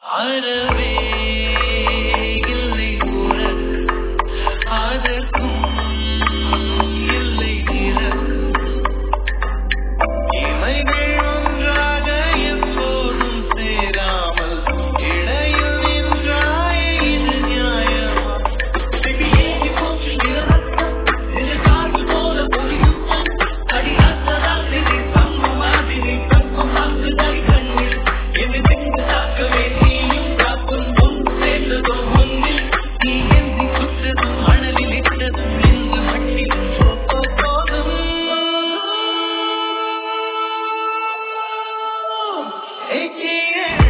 அறவே இல்லை உனக்கு அதற்கும் இல்லை நிறக்கு இமைகள் ஒன்றாக எப்போதும் சேராமல் இடையில் நின்றாய இது நியாயமா ஏகி போச்சு நிறத்தம் நிஜ காற்று போல பொழியும் அடியாத்ததால் நிதி சம்ம மாதிரி தப்பு மாற்றுதாய் கண்ணில் என்னை திண்டு தாக்கவே நீயும் காக்கும் முன் சேர்ந்ததும் முன்னில் நீ எந்தி சுட்டதும் மணலில் இட்டதும் எந்த மண்ணிலும் போதும் ஏகே